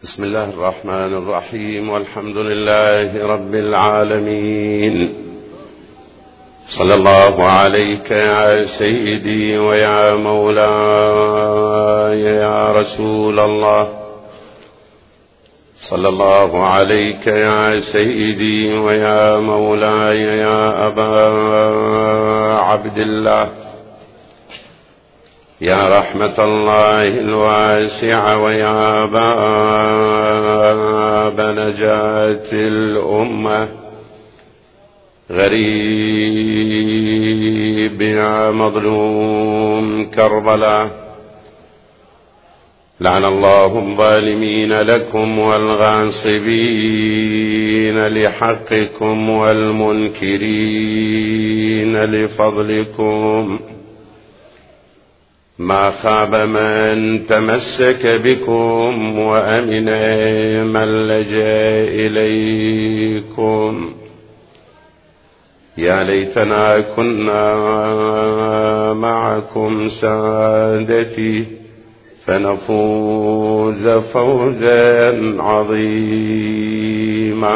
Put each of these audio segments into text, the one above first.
بسم الله الرحمن الرحيم، والحمد لله رب العالمين. صلى الله عليك يا سيدي ويا مولاي يا رسول الله. صلى الله عليك يا سيدي ويا مولاي يا أبا عبد الله، يا رحمة الله الواسعة ويا باب نجاة الأمة، غريب يا مظلوم كربلاء. لعن الله الظالمين لكم والغاصبين لحقكم والمنكرين لفضلكم. ما خاب من تمسك بكم وأمن من لجأ إليكم. يا ليتنا كنا معكم سادتي فنفوز فوزا عظيما.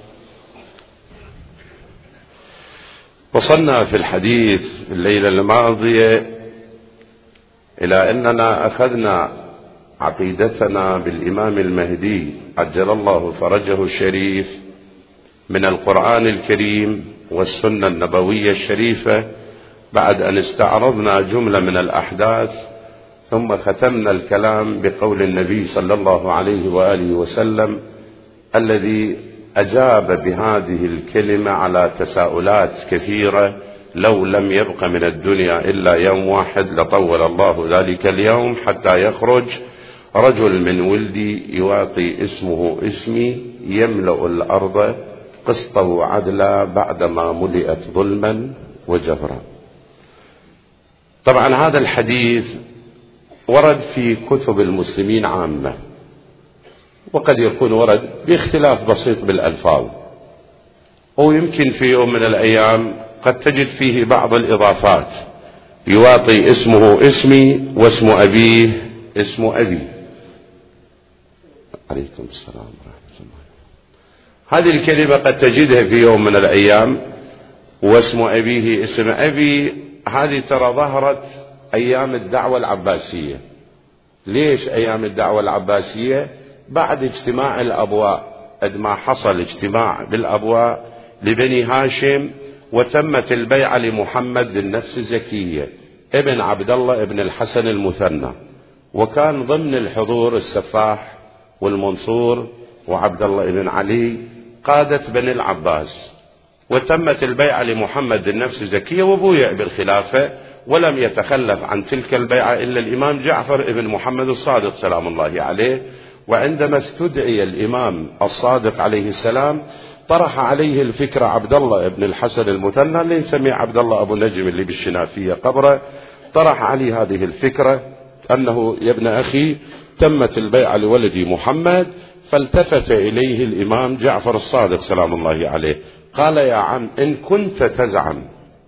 وصلنا في الحديث الليلة الماضية إلى أننا أخذنا عقيدتنا بالإمام المهدي عجل الله فرجه الشريف من القرآن الكريم والسنة النبوية الشريفة، بعد أن استعرضنا جملة من الأحداث، ثم ختمنا الكلام بقول النبي صلى الله عليه وآله وسلم الذي أجاب بهذه الكلمة على تساؤلات كثيرة. لو لم يبق من الدنيا إلا يوم واحد لطول الله ذلك اليوم حتى يخرج رجل من ولدي يواطي اسمه اسمي يملأ الأرض قسطا وعدلا بعدما ملئت ظلما وجبرا. طبعا هذا الحديث ورد في كتب المسلمين عامة، وقد يكون ورد باختلاف بسيط بالألفاظ، ويمكن في يوم من الأيام قد تجد فيه بعض الإضافات، يواطي اسمه اسمي واسم أبيه اسم أبي. عليكم السلام ورحمة الله. هذه الكلمة قد تجدها في يوم من الأيام، واسم أبيه اسم أبي. هذه ترى ظهرت أيام الدعوة العباسية. ليش أيام الدعوة العباسية؟ بعد اجتماع الأبواء، عندما حصل اجتماع بالأبواء لبني هاشم وتمت البيعة لمحمد النفس الزكية ابن عبد الله ابن الحسن المثنى، وكان ضمن الحضور السفاح والمنصور وعبد الله ابن علي قادة بني العباس، وتمت البيعة لمحمد النفس الزكية وبويع بالخلافة، ولم يتخلف عن تلك البيعة إلا الإمام جعفر ابن محمد الصادق سلام الله عليه. وعندما استدعي الإمام الصادق عليه السلام طرح عليه الفكرة عبد الله ابن الحسن المثنى اللي نسميه عبد الله أبو نجم اللي بالشنافية قبره، طرح عليه هذه الفكرة أنه يا ابن أخي تمت البيعة لولدي محمد. فالتفت إليه الإمام جعفر الصادق سلام الله عليه قال: يا عم، إن كنت تزعم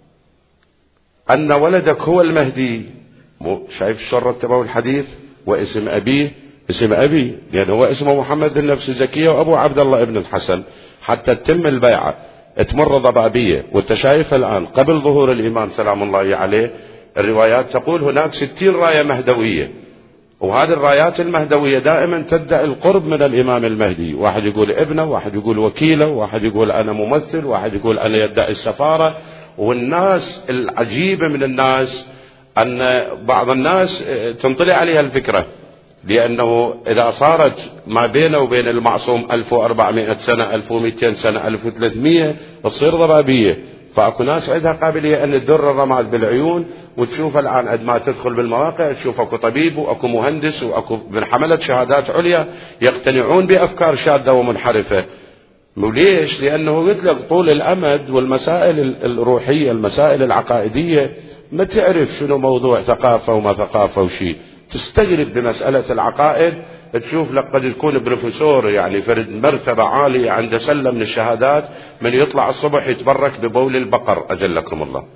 أن ولدك هو المهدي، شايف شو رتبه الحديث؟ واسم أبيه اسم أبي، لأنه هو اسمه محمد النفس الزكية وأبو عبد الله ابن الحسن، حتى تتم البيعة تمر ضبابية. وانت شايف الآن قبل ظهور الإمام سلام الله عليه الروايات تقول هناك 60 راية مهدوية، وهذه الرايات المهدوية دائما تدعي القرب من الإمام المهدي. واحد يقول ابنه، واحد يقول وكيله، واحد يقول أنا ممثل، واحد يقول أنا يدعي السفارة. والناس العجيبة من الناس أن بعض الناس تنطلع عليها الفكرة، لأنه إذا صارت ما بينه وبين المعصوم 1400 سنة 1200 سنة 1300 تصير ضبابية. فأكو ناس عندها قابلية أن تدر الرماد بالعيون، وتشوف الآن عندما تدخل بالمواقع تشوف أكو طبيب وأكو مهندس وأكو من حملة شهادات عليا يقتنعون بأفكار شاذة ومنحرفة. وليش؟ لأنه قلت لك طول الأمد والمسائل الروحية المسائل العقائدية ما تعرف شنو موضوع ثقافة وما ثقافة وشيء. تستغرب بمسألة العقائد، تشوف لك قد يكون بروفيسور يعني فرد مرتبة عالية عنده سلة من الشهادات، من يطلع الصبح يتبرك ببول البقر أجلكم الله،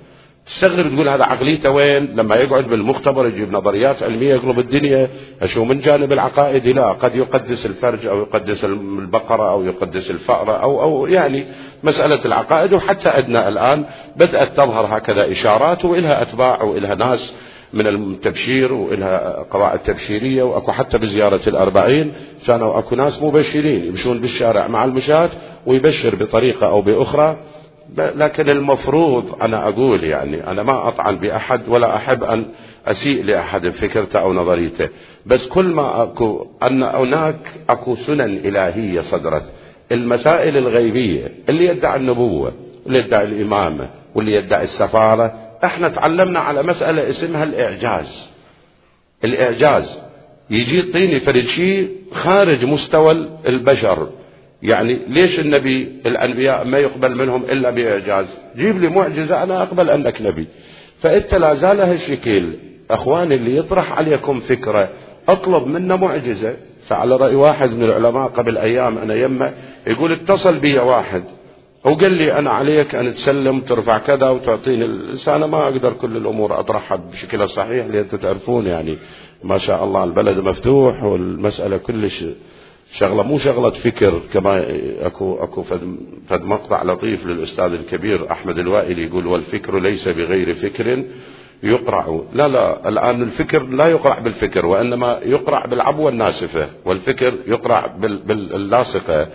تستغرب تقول هذا عقليته وين؟ لما يقعد بالمختبر يجيب نظريات علمية يقلب الدنيا. أشو من جانب العقائدي لا، قد يقدس الفرج أو يقدس البقرة أو يقدس الفأرة أو يعني مسألة العقائد. وحتى أدنى الآن بدأت تظهر هكذا إشارات، وإلها أتباع وإلها ناس من التبشير وإلها قواعد تبشيرية، وأكو حتى بزيارة الأربعين كانوا أكو ناس مبشرين يمشون بالشارع مع المشاة ويبشر بطريقة أو بأخرى. لكن المفروض أنا أقول يعني أنا ما أطعن بأحد ولا أحب أن أسيء لأحد فكرته أو نظريته، بس كل ما أكو أن هناك أكو سنن إلهية صدرت. المسائل الغيبية اللي يدعي النبوة واللي يدعي الإمامة واللي يدعي السفارة، احنا تعلمنا على مسألة اسمها الإعجاز. الإعجاز يجي يعطيني فرد شيء خارج مستوى البشر. يعني ليش الأنبياء ما يقبل منهم إلا بإعجاز؟ جيب لي معجزة أنا أقبل أنك نبي. فإنت لا زال هالشكل أخواني اللي يطرح عليكم فكرة أطلب منه معجزة. فعلى رأي واحد من العلماء قبل أيام أنا يمه يقول اتصل بي واحد وقال لي أنا عليك أن تسلم ترفع كذا وتعطيني أنا ما أقدر كل الأمور أطرحها بشكل صحيح، لأن تعرفون يعني ما شاء الله البلد مفتوح والمسألة كلش شغلة مو شغلة فكر. كما أكو فد مقطع لطيف للأستاذ الكبير أحمد الوائلي يقول والفكر ليس بغير فكر يقرع. لا الآن الفكر لا يقرع بالفكر، وإنما يقرع بالعبوة الناسفة، والفكر يقرع باللاصقة.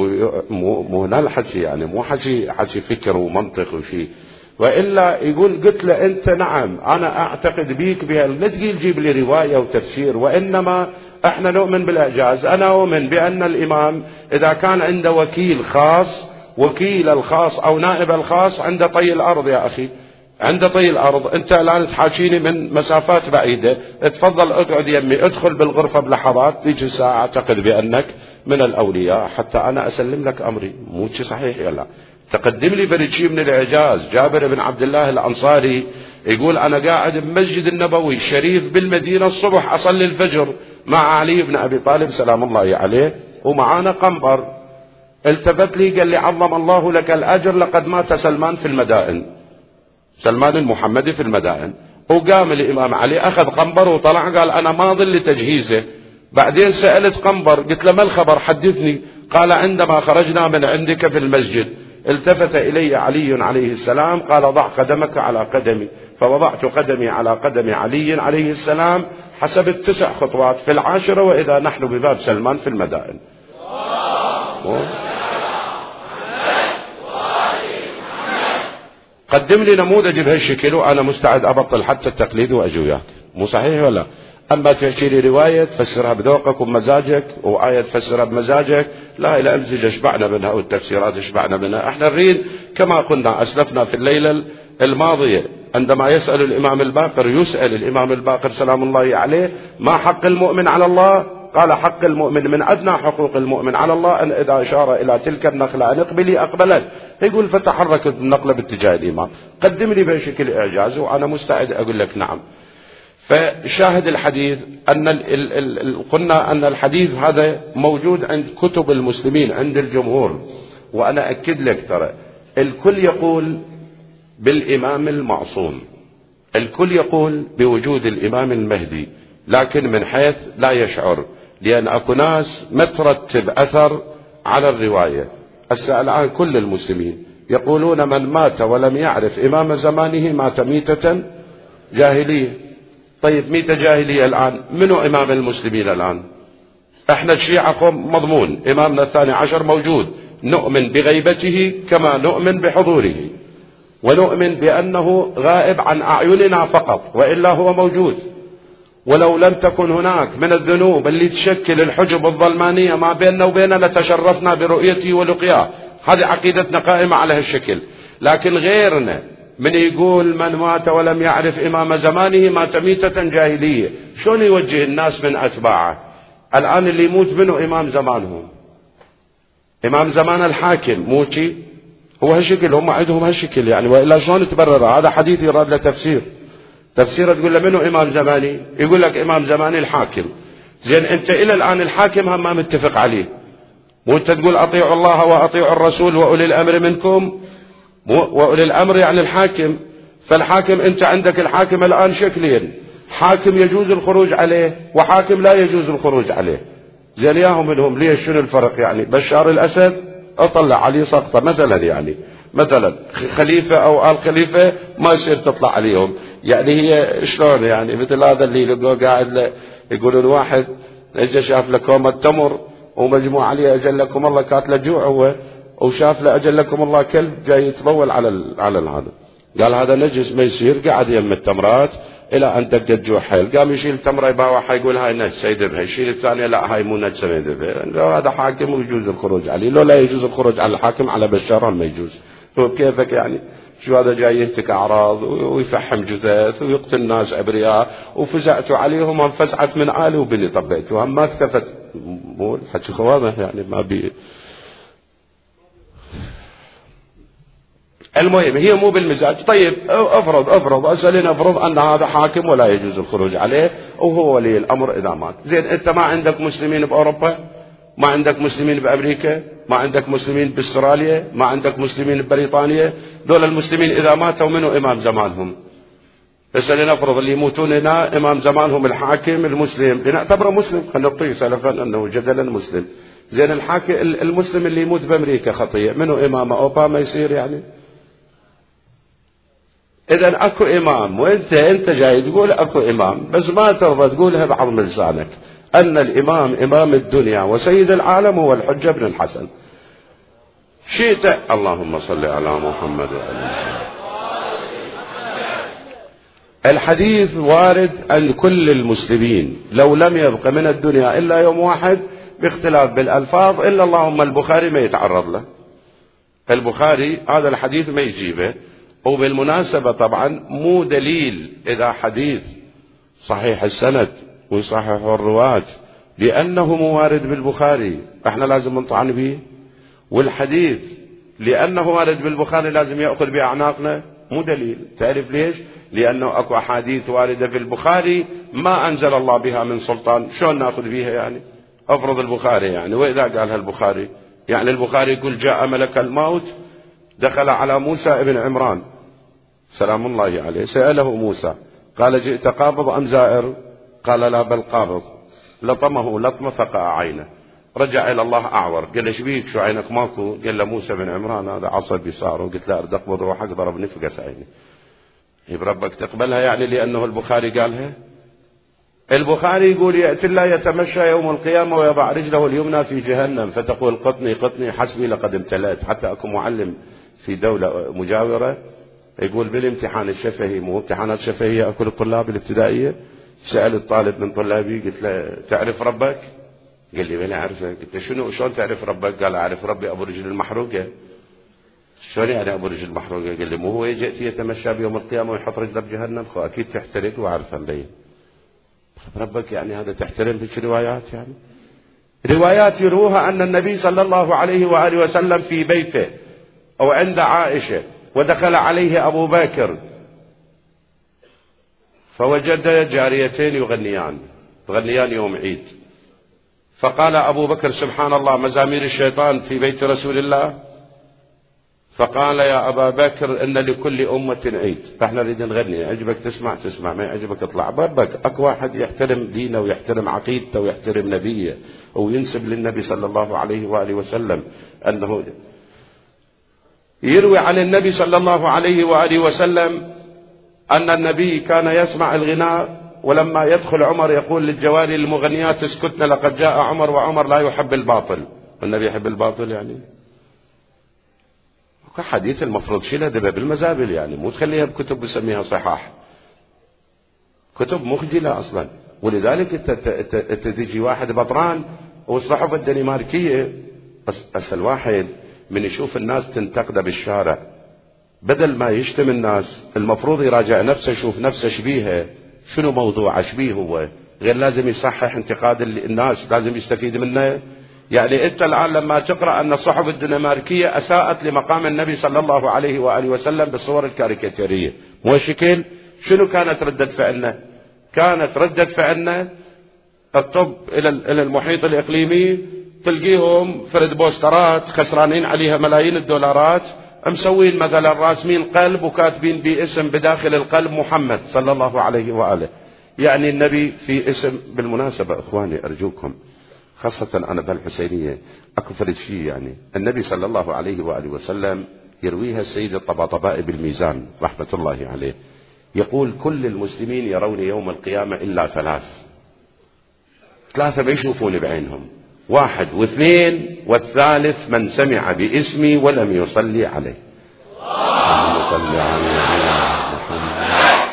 مو هنا الحكي يعني مو حكي فكر ومنطق وشيء. وإلا يقول قلت له أنت نعم أنا أعتقد بيك بها، لا تقول جيب لي رواية وتفسير، وإنما احنا نؤمن بالإعجاز. أنا أؤمن بأن الإمام إذا كان عنده وكيل خاص، وكيل الخاص أو نائب الخاص عنده طي الأرض يا أخي، عنده طي الأرض. أنت الآن تحاكيني من مسافات بعيدة، تفضل اقعد يمي، ادخل بالغرفة بلحظات تيجي ساعة أعتقد بأنك من الأولياء حتى أنا أسلم لك أمري. مو شيء صحيح يلا تقدم لي فرد شيء من الإعجاز. جابر بن عبد الله الأنصاري يقول أنا قاعد بمسجد النبوي الشريف بالمدينة الصبح أصلي الفجر مع علي بن أبي طالب سلام الله عليه ومعانا قنبر. التفت لي قال لي عظم الله لك الأجر لقد مات سلمان في المدائن، سلمان المحمدي في المدائن. وقام الإمام علي أخذ قنبر وطلع قال أنا ماضي لتجهيزه. بعدين سألت قنبر قلت له ما الخبر حدثني. قال عندما خرجنا من عندك في المسجد التفت إلي علي عليه السلام قال ضع قدمك على قدمي، فوضعت قدمي على قدم علي عليه السلام. حسبت 9 خطوات في 10 وإذا نحن بباب سلمان في المدائن. قدم لي نموذج بهالشكل وأنا مستعد أبطل حتى التقليد وأجي وياك. مو صحيح ولا؟ أما تحكي لي رواية تفسرها بذوقك وبمزاجك وآية تفسرها بمزاجك، لا إلى أمزج اشبعنا منها والتفسيرات اشبعنا منها. احنا نريد كما قلنا أسلفنا في الليلة الماضية عندما يسأل الإمام الباقر، يسأل الإمام الباقر سلام الله عليه ما حق المؤمن على الله؟ قال حق المؤمن من أدنى حقوق المؤمن على الله أن إذا أشار إلى تلك النخلة أن اقبلي أقبلت. يقول فتحركت النقلة باتجاه الإمام. قدم لي بشكل إعجاز وأنا مستعد أقول لك نعم. فشاهد الحديث أن قلنا أن الحديث هذا موجود عند كتب المسلمين عند الجمهور. وأنا أكد لك ترى الكل يقول بالإمام المعصوم، الكل يقول بوجود الإمام المهدي، لكن من حيث لا يشعر، لأن أكو ناس ما ترتب أثر على الرواية. الآن كل المسلمين يقولون من مات ولم يعرف إمام زمانه مات ميتة جاهلية. طيب ميتة جاهلية الآن منو إمام المسلمين الآن؟ احنا الشيعة مضمون إمامنا 12 موجود، نؤمن بغيبته كما نؤمن بحضوره، ونؤمن بأنه غائب عن أعيننا فقط، وإلا هو موجود. ولو لم تكن هناك من الذنوب اللي تشكل الحجب الظلمانية ما بيننا وبينه لتشرفنا برؤيته ولقياه. هذه عقيدتنا قائمة على هالشكل. لكن غيرنا من يقول من مات ولم يعرف إمام زمانه مات ميتة جاهلية، شلون يوجه الناس من أتباعه؟ الآن اللي يموت منه إمام زمانهم، إمام زمان الحاكم موتي هو هالشكل، هم عندهم هالشكل يعني، وإلا شلون تبرر؟ هذا حديث يراد له تفسير تقول له منو إمام زماني؟ يقول لك إمام زماني الحاكم. زين أنت إلى الآن الحاكم هم ما متفق عليه، مو أنت تقول أطيعوا الله وأطيعوا الرسول وأولي الأمر منكم، وأولي الأمر يعني الحاكم. فالحاكم أنت عندك الحاكم الآن شكلين، حاكم يجوز الخروج عليه وحاكم لا يجوز الخروج عليه. زين ياهم منهم ليش؟ شنو الفرق يعني؟ بشار الأسد أطلع عليه سقطة مثلا، يعني مثلا خليفة أو آل خليفة ما يصير تطلع عليهم. يعني هي شلون يعني؟ مثل هذا اللي لقوا قاعد يقولون واحد اجى شاف له كومة تمر ومجموع عليه أجل لكم الله كاتله جوع هو، وشاف له أجل لكم الله كلب جاي يتبول على هذا، قال هذا نجس ما يصير. قعد يم التمرات إلى أن دق الجوع حيل، قام يشيل تمرة يباوعها يقول هاي نجسة يذبها، يشيل الثانية لا هاي مو نجسة ما يذبها. هذا حاكم ويجوز الخروج عليه، لو لا يجوز الخروج على الحاكم على بشار ما يجوز. هو بكيفك يعني؟ شو هذا جاي يهتك أعراض ويفحم جثث ويقتل ناس أبرياء، وفزعتوا عليهم هم فزعت من عالي وبني طبيتوا هم ما اكتفت. مو الحكي واضح يعني ما بي. المهم هي مو بالمزاج. طيب افرض اسألين افرض ان هذا حاكم ولا يجوز الخروج عليه وهو ولي الامر اذا مات. زين انت ما عندك مسلمين باوروبا، ما عندك مسلمين بامريكا، ما عندك مسلمين باستراليا، ما عندك مسلمين ببريطانيا. دول المسلمين اذا ماتوا منو امام زمانهم؟ بس لنفرض اللي يموتون هنا امام زمانهم الحاكم المسلم، لنعتبره مسلم، خلينا نعطيه سلفا انه جدلا مسلم. زين الحاكم المسلم اللي يموت بامريكا خطيه منو امامه؟ اوباما يصير يعني؟ اذا اكو امام، وانت جاي تقول اكو امام بس ما ترضى تقولها بعظم لسانك ان الامام امام الدنيا وسيد العالم هو الحجة بن الحسن. شئت اللهم صل على محمد وعلى الحديث وارد أن كل المسلمين لو لم يبق من الدنيا إلا يوم واحد باختلاف بالألفاظ، إلا اللهم البخاري ما يتعرض له. البخاري هذا الحديث ما يجيبه. وبالمناسبة طبعا مو دليل إذا حديث صحيح السند ويصححه الرواة لأنه موارد بالبخاري احنا لازم نطعن به، والحديث لأنه وارد بالبخاري لازم يأخذ بأعناقنا، مو دليل. تعرف ليش؟ لأنه أكو أحاديث واردة في البخاري ما أنزل الله بها من سلطان، شلون نأخذ بها يعني؟ أفرض البخاري يعني، وإذا قالها البخاري يعني البخاري يقول جاء ملك الموت دخل على موسى ابن عمران سلام الله عليه، سأله موسى قال جئت قابض أم زائر؟ قال لا بل قابض. لطمه لطمة فقع عينه، رجع إلى الله أعور. قال له شبيك شو عينك ماكو؟ قال له موسى بن عمران هذا عصبي صار. قلت له أرد أقبض روحك ضربني فقس عيني. بربك تقبلها يعني لأنه البخاري قالها؟ البخاري يقول يأتي الله يتمشى يوم القيامة ويضع رجله اليمنى في جهنم فتقول قطني قطني حسبي لقد امتلأت. حتى أكو معلم في دولة مجاورة يقول بالامتحان الشفهي، مو امتحانات شفهية أكو الطلاب الابتدائية، سأل الطالب من طلابي قلت له تعرف ربك؟ قال لي بلا أعرفه. قلت له شلون تعرف ربك؟ قال أعرف ربي أبو رجل المحروقة. شلون يعني أبو رجل المحروقة؟ قال لي مو هو يأتي يتمشى بيوم القيامة ويحط رجله بجهنم؟ أكيد تحترق وعارفه مبين. ربك يعني هذا تحترم في روايات؟ يعني روايات يروها أن النبي صلى الله عليه وآله وسلم في بيته أو عند عائشة ودخل عليه أبو بكر فوجد جاريتين يغنيان يوم عيد، فقال أبو بكر سبحان الله مزامير الشيطان في بيت رسول الله؟ فقال يا أبا بكر إن لكل أمة عيد، فإحنا نريد نغني، عجبك تسمع ما عجبك اطلع. ربك أكو واحد يحترم دينه ويحترم عقيدته ويحترم نبيه وينسب للنبي صلى الله عليه وآله وسلم أنه يروي عن النبي صلى الله عليه وآله وسلم أن النبي كان يسمع الغناء ولما يدخل عمر يقول للجواري المغنيات اسكتنا لقد جاء عمر وعمر لا يحب الباطل. والنبي يحب الباطل يعني؟ حديث المفروض شيلها دبها بالمزابل يعني، مو تخليها بكتب بسميها صحاح، كتب مخجلة أصلا. ولذلك انت تجي واحد بطران والصحف الدنماركية بس الواحد من يشوف الناس تنتقده بالشارع بدل ما يشتم الناس المفروض يراجع نفسه يشوف نفسه شبيهه، شنو موضوع شبيه هو، غير لازم يصحح انتقاد الناس، لازم يستفيد منه. يعني انت الآن لما تقرأ أن الصحف الدنماركية أساءت لمقام النبي صلى الله عليه وآله وسلم بالصور الكاريكاتيرية مو شكل، شنو كانت ردة فعلنا؟ كانت ردة فعلنا الطب إلى المحيط الإقليمي تلقيهم فرد بوسترات خسرانين عليها ملايين الدولارات مسوين مثلا راسمين قلب وكاتبين باسم بداخل القلب محمد صلى الله عليه وآله. يعني النبي في اسم. بالمناسبة إخواني أرجوكم، خاصة أنا بالحسينية أكفرت فيه، يعني النبي صلى الله عليه وآله وسلم يرويها السيد الطباطبائي بالميزان رحمة الله عليه، يقول كل المسلمين يرون يوم القيامة إلا ثلاثة ما يشوفون بعينهم، 1 و2 والثالث من سمع باسمي ولم يصلي عليه. اللهم صل على محمد.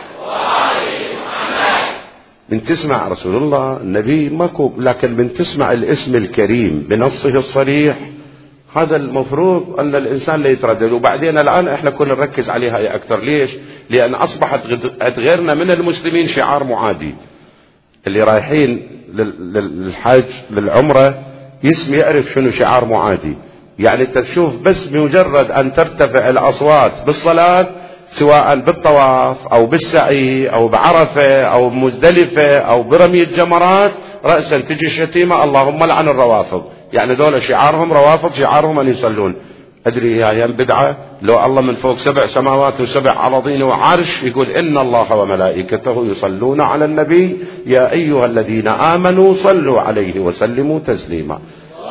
من تسمع رسول الله النبي ماكو، لكن من تسمع الاسم الكريم بنصه الصريح، هذا المفروض أن الإنسان لا يتردد. وبعدين الآن إحنا كنا نركز عليها أكثر. ليش؟ لأن أصبحت غيرنا من المسلمين شعار معادي. اللي رايحين للحج للعمرة يعرف شنو شعار معادي. يعني أنت تشوف بس بمجرد أن ترتفع الأصوات بالصلاة، سواء بالطواف أو بالسعي أو بعرفة أو بمزدلفة أو برمي الجمرات، رأسا تجي الشتيمة اللهم لعن الروافض. يعني دول شعارهم روافض، شعارهم أن يصلون. أدري يا بدعة، لو الله من فوق 7 سماوات و7 أراضين وعرش يقول إن الله وملائكته يصلون على النبي يا أيها الذين آمنوا صلوا عليه وسلموا تسليما.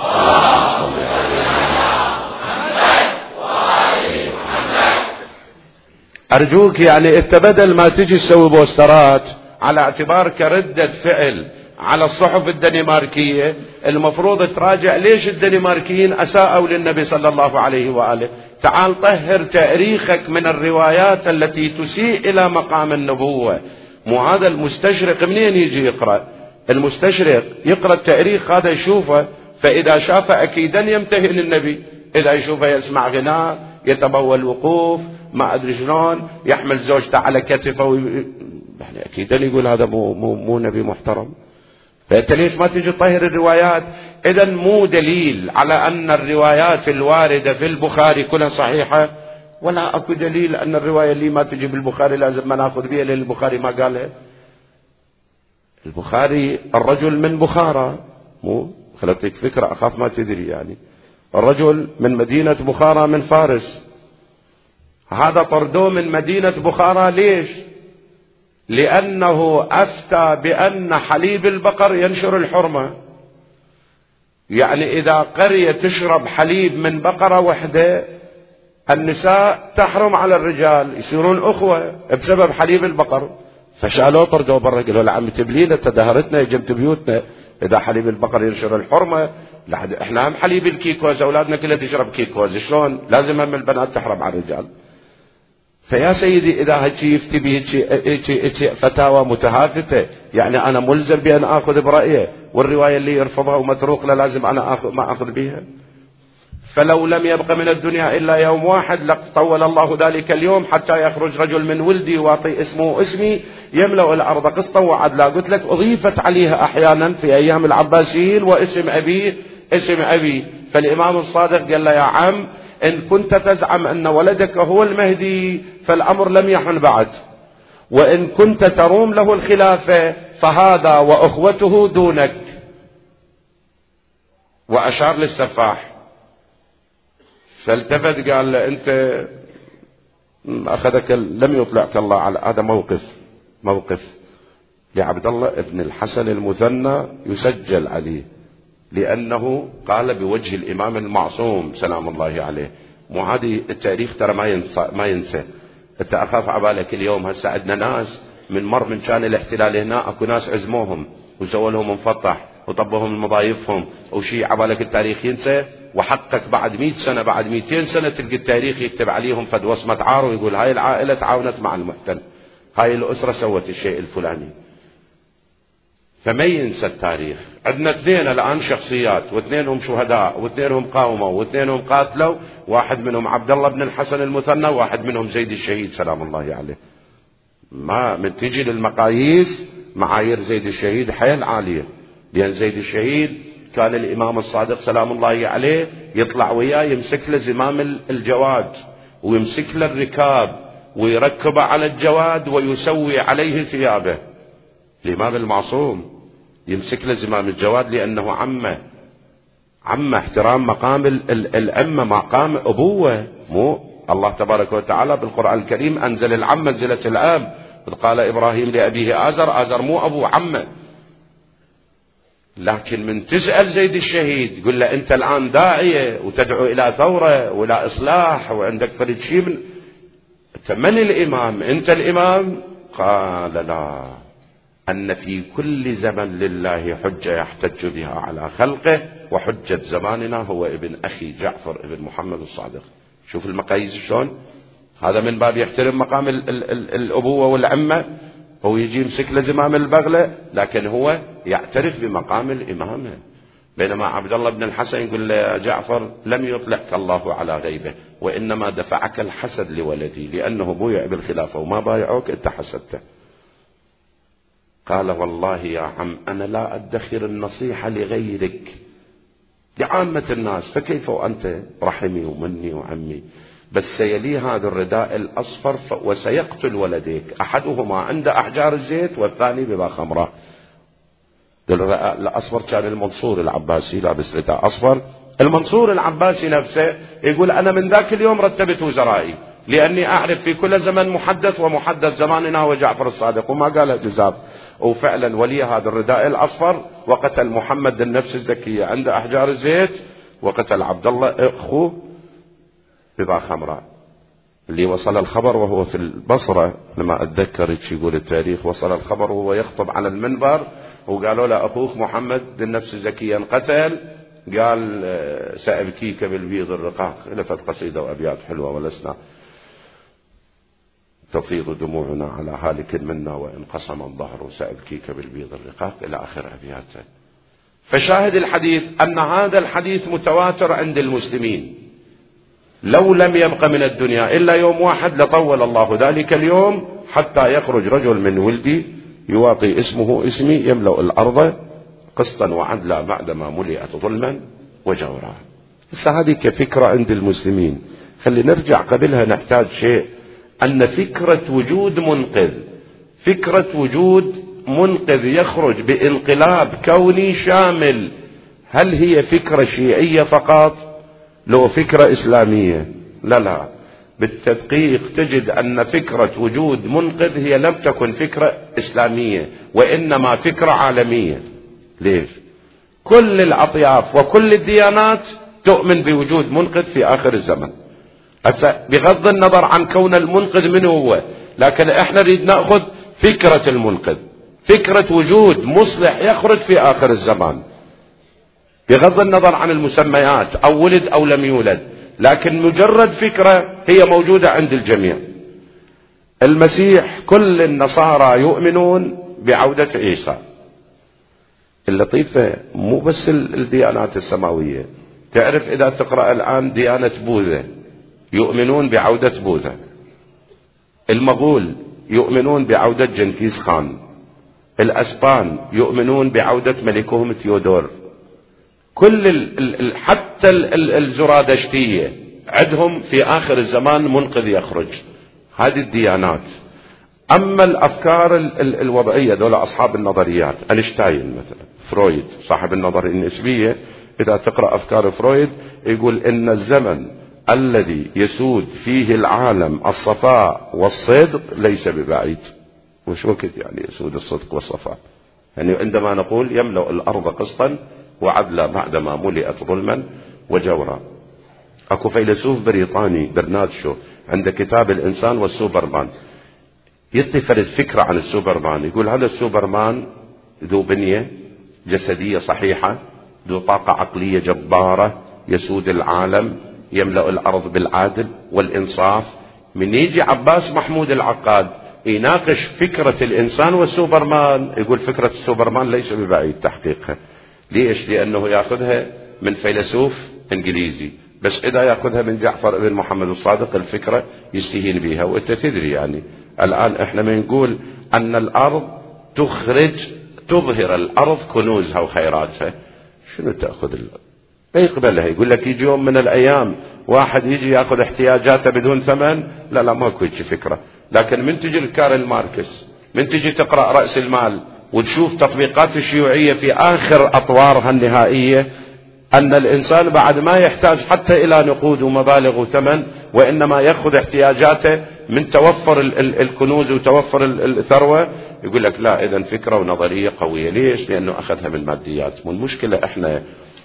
أرجوك يعني أنت بدل ما تجي تسوي بوسترات على اعتبار كردة فعل على الصحف الدنماركية، المفروض تراجع ليش الدنماركيين أساءوا للنبي صلى الله عليه وآله. تعال طهر تاريخك من الروايات التي تسيء إلى مقام النبوة. مو هذا المستشرق منين يجي يقرأ؟ المستشرق يقرأ التاريخ هذا يشوفه، فإذا شافه أكيدا يمتهن النبي. إذا يشوفه يسمع غناء، يتبول وقوف، ما أدري شلون، يحمل زوجته على كتفه يعني أكيدا يقول هذا مو نبي محترم. فأنت ليش ما تجي تطهر الروايات؟ إذا مو دليل على أن الروايات الواردة في البخاري كلها صحيحة، ولا أكو دليل أن الرواية اللي ما تجي بالبخاري لازم ما ناخذ بها لأن البخاري ما قالها. البخاري الرجل من بخارى، مو خلتك فكرة أخاف ما تدري، يعني الرجل من مدينة بخارى من فارس. هذا طردوه من مدينة بخارى ليش؟ لأنه أفتى بأن حليب البقر ينشر الحرمة. يعني إذا قرية تشرب حليب من بقرة وحدة، النساء تحرم على الرجال، يصيرون أخوة بسبب حليب البقر. فشالوه طردوه برا، قالوا له عم تبلينا تدهرتنا جمت بيوتنا، إذا حليب البقر ينشر الحرمة احنا هم حليب الكيكوز، أولادنا كلها تشرب كيكوز، شلون لازم هم البنات تحرم على الرجال. فيا سيدي إذا هيك يفتي به فتاوى متهافتة، يعني أنا ملزم بأن آخذ برأيه، والرواية اللي يرفضها ومتروك لا لازم أنا ما آخذ بها. فلو لم يبق من الدنيا إلا يوم واحد لطول الله ذلك اليوم حتى يخرج رجل من ولدي واعطي اسمه اسمي يملأ الأرض قسطا وعدلا. قلت لك أضيفت عليها أحيانا في أيام العباسيين واسم أبيه اسم أبي. فالإمام الصادق قال له يا عم إن كنت تزعم أن ولدك هو المهدي فالأمر لم يحن بعد، وإن كنت تروم له الخلافة فهذا وأخوته دونك. وأشار للسفاح، فالتفت قال له أنت أخذك لم يطلعك الله على هذا موقف لعبد الله ابن الحسن المثنى يسجل عليه، لأنه قال بوجه الإمام المعصوم سلام الله عليه. معادي التاريخ ترى ما ينسى. انت أخاف عبالك اليوم هسه عندنا ناس من كان الاحتلال هنا اكو ناس عزموهم وسووا لهم مفتح وطبهم مضايفهم وشي، عبالك التاريخ ينسى؟ وحقك بعد 100 سنة بعد 200 سنة تلقى التاريخ يكتب عليهم فد وصمة عار ويقول هاي العائلة تعاونت مع المحتل، هاي الأسرة سوت الشيء الفلاني. فما ينسى التاريخ. عندنا 2 الآن شخصيات، و2 شهداء، و2 قاوموا، و2 قاتلوا، واحد منهم عبد الله بن الحسن المثنى، واحد منهم زيد الشهيد سلام الله عليه. ما من تجي للمقاييس معايير زيد الشهيد حيل عالية، لأن زيد الشهيد كان الإمام الصادق سلام الله عليه يطلع وياه يمسك له زمام الجواد ويمسك له الركاب ويركبه على الجواد ويسوي عليه ثيابه. الإمام المعصوم يمسك له زمام الجواد لأنه عمه احترام مقام الأمة، مقام أبوة، مو الله تبارك وتعالى بالقرآن الكريم أنزل العم منزلة الأب. قال إبراهيم لأبيه آزر مو أبو عمه. لكن من تسأل زيد الشهيد يقول له أنت الآن داعية وتدعو إلى ثورة وإلى إصلاح وعندك فريد شيء أنت من الإمام؟ أنت الإمام؟ قال لا، أن في كل زمن لله حجة يحتج بها على خلقه، وحجة زماننا هو ابن أخي جعفر ابن محمد الصادق. شوف المقاييس شلون. هذا من باب يحترم مقام الأبوة والعمة، هو يجي يمسك له زمام البغلة، لكن هو يعترف بمقام الإمامة. بينما عبد الله بن الحسن يقول له يا جعفر لم يطلعك الله على غيبه، وإنما دفعك الحسد لولدي، لأنه بويع بالخلافة وما بايعوك أنت حسدته. قال والله يا عم أنا لا أدخر النصيحة لغيرك، لعامة الناس، فكيف وأنت رحمي ومني وعمي؟ بس سيلي هذا الرداء الأصفر وسيقتل ولديك، أحدهما عند أحجار الزيت والثاني ببا خمراء. الرداء الأصفر كان المنصور العباسي لابس رداء أصفر. المنصور العباسي نفسه يقول أنا من ذاك اليوم رتبت وزرائي، لأني أعرف في كل زمن محدث، ومحدث زماننا هو جعفر الصادق، وما قال جزاف. وفعلا ولي هذا الرداء الأصفر وقتل محمد النفس الزكية عند أحجار الزيت، وقتل عبد الله أخوه ببا خمراء. اللي وصل الخبر وهو في البصرة، لما أتذكر يقول التاريخ، وصل الخبر وهو يخطب على المنبر وقالوا له أخوك محمد بالنفس الزكية انقتل، قال سأبكيك بالبيض الرقاق. لفت قصيدة وأبيات حلوة ولسنا تفيض دموعنا على هالك منا وإن قسم الظهر سأبكيك بالبيض الرقاق إلى آخر أبياته. فشاهد الحديث أن هذا الحديث متواتر عند المسلمين. لو لم يبق من الدنيا إلا يوم واحد لطول الله ذلك اليوم حتى يخرج رجل من ولدي يواطي اسمه اسمي يملأ الأرض قسطا وعدلا بعدما ملئت ظلما وجورا. هذه كفكرة عند المسلمين. خلي نرجع قبلها نحتاج شيء، أن فكرة وجود منقذ، فكرة وجود منقذ يخرج بانقلاب كوني شامل، هل هي فكرة شيعية فقط؟ لو فكرة إسلامية؟ لا، بالتدقيق تجد أن فكرة وجود منقذ هي لم تكن فكرة إسلامية، وإنما فكرة عالمية. ليش؟ كل الأطياف وكل الديانات تؤمن بوجود منقذ في آخر الزمن، بغض النظر عن كون المنقذ من هو، لكن احنا نريد نأخذ فكرة المنقذ، فكرة وجود مصلح يخرج في آخر الزمان، بغض النظر عن المسميات أو ولد أو لم يولد، لكن مجرد فكرة هي موجودة عند الجميع. المسيح، كل النصارى يؤمنون بعودة عيسى. اللطيفة مو بس الديانات السماوية، تعرف إذا تقرأ الآن ديانة بوذا يؤمنون بعودة بوذا، المغول يؤمنون بعودة جنكيز خان، الأسبان يؤمنون بعودة ملكهم ثيودور، كل حتى الزرادشتية عندهم في آخر الزمان منقذ يخرج. هذه الديانات. أما الأفكار الوضعية دول أصحاب النظريات، أينشتاين مثلا، فرويد صاحب النظرية النسبية، إذا تقرأ أفكار فرويد يقول إن الزمن الذي يسود فيه العالم الصفاء والصدق ليس ببعيد. وش وقت يعني يسود الصدق والصفاء؟ يعني عندما نقول يملأ الأرض قسطا وعدلا بعدما ملئت ظلما وجورا. اكو فيلسوف بريطاني برنارد شو عنده كتاب الإنسان والسوبرمان، يعطي فرد فكرة عن السوبرمان. يقول هذا السوبرمان ذو بنية جسدية صحيحة، ذو طاقة عقلية جبارة، يسود العالم، يملأ الأرض بالعدل والإنصاف. من يجي عباس محمود العقاد يناقش فكرة الإنسان والسوبرمان، يقول فكرة السوبرمان ليس ببعيد تحقيقها. ليش؟ لأنه يأخذها من فيلسوف إنجليزي، بس إذا يأخذها من جعفر بن محمد الصادق الفكرة يستهين بها. وأنت تدري يعني الآن إحنا ما نقول أن الأرض تظهر الأرض كنوزها وخيراتها، شنو تأخذ لا يقبلها؟ يقول لك يجي يوم من الأيام واحد يجي يأخذ احتياجاته بدون ثمن. لا ماكو هيك فكرة. لكن من تجي لكارل ماركس، من تجي تقرأ رأس المال وتشوف تطبيقات الشيوعية في آخر أطوارها النهائية، أن الإنسان بعد ما يحتاج حتى إلى نقود ومبالغ وثمن، وإنما يأخذ احتياجاته من توفر الكنوز وتوفر الثروة، يقول لك لا إذن فكرة ونظرية قوية. ليش؟ لأنه أخذها من ماديات. والمشكلة إحنا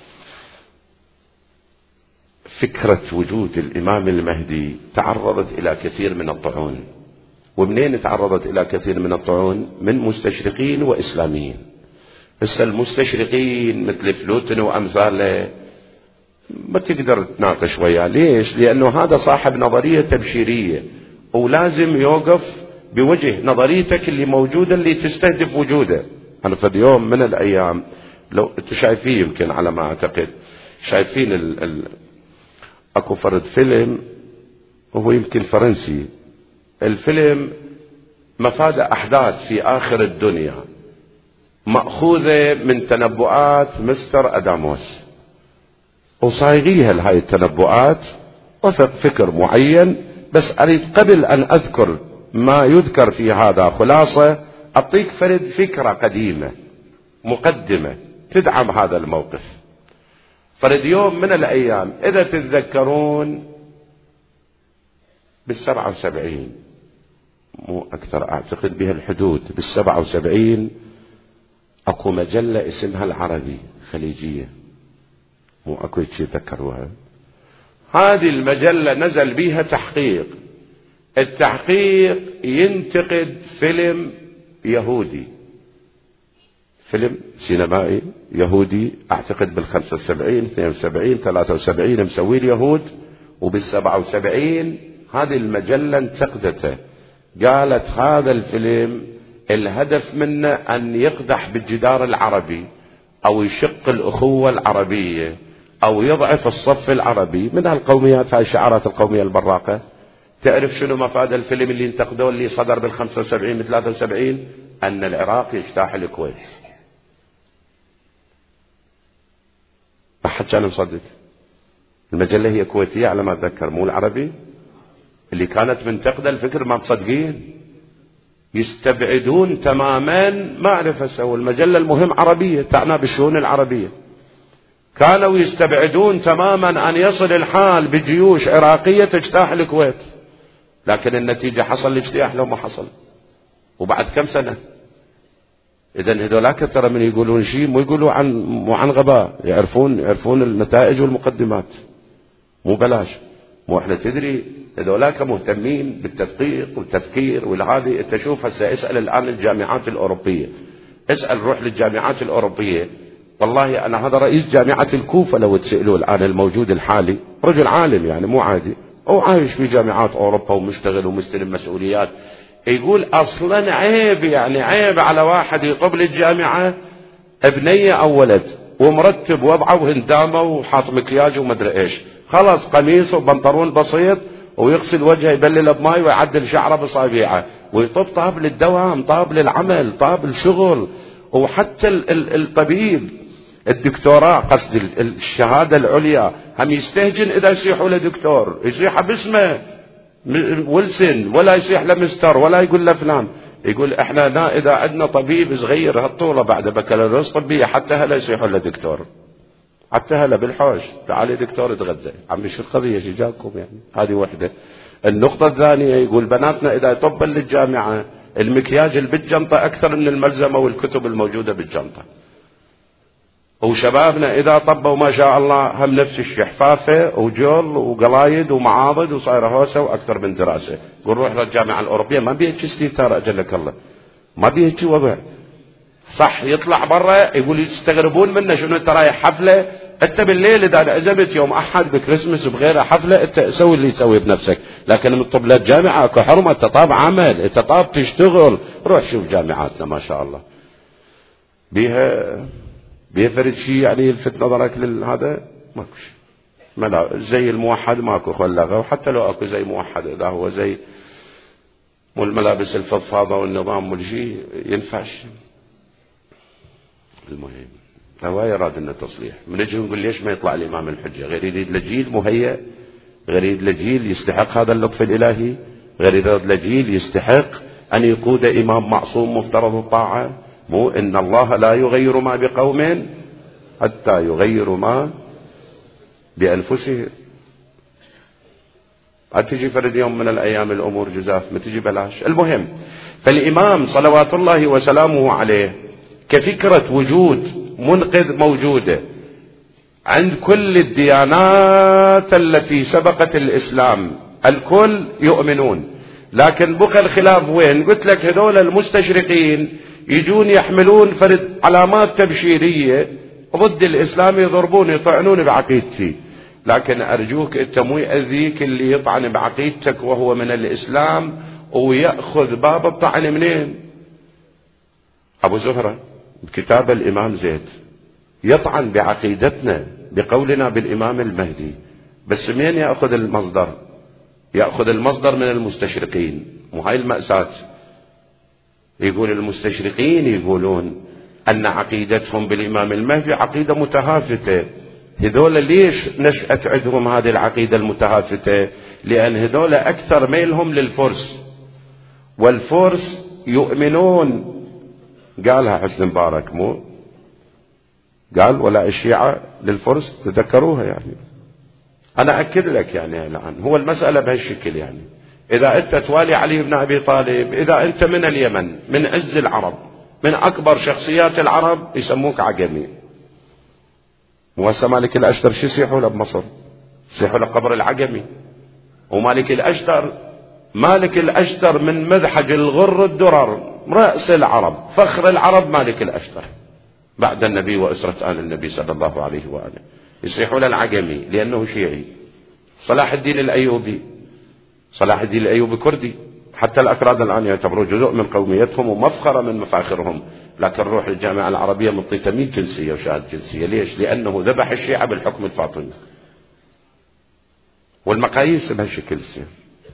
فكرة وجود الإمام المهدي تعرضت إلى كثير من الطعون. ومنين تعرضت إلى كثير من الطعون؟ من مستشرقين وإسلاميين. بس المستشرقين مثل فلوتن وأمثاله ما تقدر تناقش وياه. ليش؟ لأنه هذا صاحب نظرية تبشيرية، ولازم يوقف بوجه نظريتك اللي موجودة اللي تستهدف وجوده. أنا في يوم من الأيام، لو أنتم شايفين يمكن على ما أعتقد شايفين أكو فرد فيلم وهو يمكن فرنسي، الفيلم مفاد أحداث في آخر الدنيا مأخوذة من تنبؤات مستر أداموس، وصايغيها لهاي التنبؤات وفق فكر معين. بس أريد قبل أن أذكر ما يذكر في هذا خلاصة أعطيك فرد فكرة قديمة مقدمة تدعم هذا الموقف. فرد يوم من الأيام إذا تتذكرون بال77 مو أكثر أعتقد بها الحدود، بال77 أكو مجلة اسمها العربي خليجية، مو أكو شيء ذكروها. هذه المجلة نزل بيها تحقيق، التحقيق ينتقد فيلم يهودي، فيلم سينمائي يهودي أعتقد بال75 72 73 مسوي اليهود. وبال77 هذه المجلة انتقدته، قالت هذا الفيلم الهدف منه أن يقدح بالجدار العربي أو يشق الأخوة العربية أو يضعف الصف العربي من هالقوميات، هاي الشعارات القومية البراقة. تعرف شنو مفاد الفيلم اللي انتقدوه اللي صدر بال75 من 73؟ أن العراق يجتاح الكويت. ما حد كان مصدق. المجلة هي كويتية على ما أتذكر، مو العربي اللي كانت منتقدة الفكر. ما مصدقين، يستبعدون تماما. ما أعرف أسوي المجلة المهم عربية تعنى بالشؤون العربية، كانوا يستبعدون تماما أن يصل الحال بجيوش عراقية تجتاح الكويت. لكن النتيجة حصل الاجتياح لو ما حصل. وبعد كم سنة؟ إذن هذولاك ترى من يقولون شيء مو يقولوا عن غباء، يعرفون النتائج والمقدمات، مو بلاش. مو احنا تدري هذولاك مهتمين بالتدقيق والتفكير والهذه. انت شوف هسه اسأل الآن الجامعات الأوروبية، اسأل روح للجامعات الأوروبية. والله أنا هذا رئيس جامعة الكوفة لو تسألوه الآن الموجود الحالي، رجل عالم يعني مو عادي، أو عايش في جامعات أوروبا ومشتغل ومستلم مسؤوليات، يقول أصلا عيب، يعني عيب على واحد يطب للجامعة ابنية أو ولد ومرتب وضعه وهندامه وحاط مكياج ومدري إيش، خلاص قميص وبنطلون بسيط ويغسل وجهه يبلل بماي ويعدل شعره بصابيعه ويطب طاب للدوام، طاب للعمل، طاب للشغل. وحتى الطبيب الدكتوراه قصد الشهادة العليا هم يستهجن إذا يصيحوا لدكتور، يصيح باسمه ويلسون ولا يصيح لمستر ولا يقول لفلان. يقول احنا إذا عندنا طبيب صغير هالطولة بعد بكالوريوس طبية حتى هلا يصيحوا لدكتور، حتى هلا بالحوش تعالي دكتور اتغذى. عمي شو القضية شو جاكم يعني؟ هذه وحدة. النقطة الثانية يقول بناتنا إذا يطبن للجامعة المكياج اللي بالجنطة أكثر من الملزمة والكتب الموجودة بالجنطة. وشبابنا إذا طبوا ما شاء الله هم نفس الشيء، حفافة وجول وقلايد ومعاضد وصايرة هوسة وأكثر من دراسة. قول روح للجامعة الأوروبية ما بيهتش استهتار أجلك الله، ما بيهتش وضع صح. يطلع برا يقول يستغربون منه، شنو انت رايح حفلة؟ انت بالليل اذا عزمت يوم احد بكريسمس وبغيره حفلة انت سوي اللي تسوي بنفسك، لكن من طب للجامعة اكو حرمة، انت طاب عمل، انت طاب تشتغل. روح شوف جامعاتنا ما شاء الله بيها فرد شيء يعني يلفت نظرك لهذا ماكو شيء. زي الموحد ماكو خلقه، وحتى لو اكو زي موحد اذا هو زي والملابس الفضفاضة والنظام والشيء ينفعش. المهم هو يراد انه تصليح. من نجي نقول ليش ما يطلع الامام الحجة؟ غير يريد لجيل مهيأ، غير يريد لجيل يستحق هذا اللطف الالهي، غير يريد لجيل يستحق ان يقود امام معصوم مفترض الطاعة. مو ان الله لا يغير ما بقوم حتى يغيروا ما بانفسهم. ما تجي فرد يوم من الأيام الأمور جزاف، ما تجي بلاش. المهم، فالإمام صلوات الله وسلامه عليه كفكرة وجود منقذ موجودة عند كل الديانات التي سبقت الإسلام، الكل يؤمنون. لكن بقى الخلاف وين؟ قلت لك هذول المستشرقين يجون يحملون فرد علامات تبشيرية ضد الإسلام، يضربون يطعنون بعقيدتي. لكن أرجوك أنت مو يأذيك اللي يطعن بعقيدتك وهو من الإسلام ويأخذ باب الطعن منين؟ أبو زهرة بكتاب الإمام زيد يطعن بعقيدتنا بقولنا بالإمام المهدي، بس مين يأخذ المصدر؟ يأخذ المصدر من المستشرقين. وهاي المأساة. يقول المستشرقين يقولون أن عقيدتهم بالإمام المهدي عقيدة متهافتة. هذول ليش نشأت عندهم هذه العقيدة المتهافتة؟ لأن هذول أكثر ميلهم للفرس، والفرس يؤمنون، قالها حسن مبارك مو قال ولا الشيعة للفرس، تذكروها يعني. أنا أكد لك يعني الآن هو المسألة بهالشكل يعني. إذا أنت توالي علي بن أبي طالب، إذا أنت من اليمن من عز العرب من أكبر شخصيات العرب، يسموك عجمي. وهسه مالك الأشتر شو يصيحوا له بمصر؟ يصيحوا له قبر العجمي. ومالك الأشتر، مالك الأشتر من مذحج الغر الدرر، رأس العرب فخر العرب، مالك الأشتر بعد النبي وأسرة آل النبي صلى الله عليه وآله. يصيحوا له العجمي لأنه شيعي. صلاح الدين الأيوبي، صلاح الدين الأيوبي كردي، حتى الأكراد الآن يعتبروا جزء من قوميتهم ومفخرة من مفاخرهم. لكن روح الجامعة العربية مطيته 100 جنسية وشهادة جنسية. ليش؟ لأنه ذبح الشيعة بالحكم الفاطمي. والمقاييس بهالشكل تصير.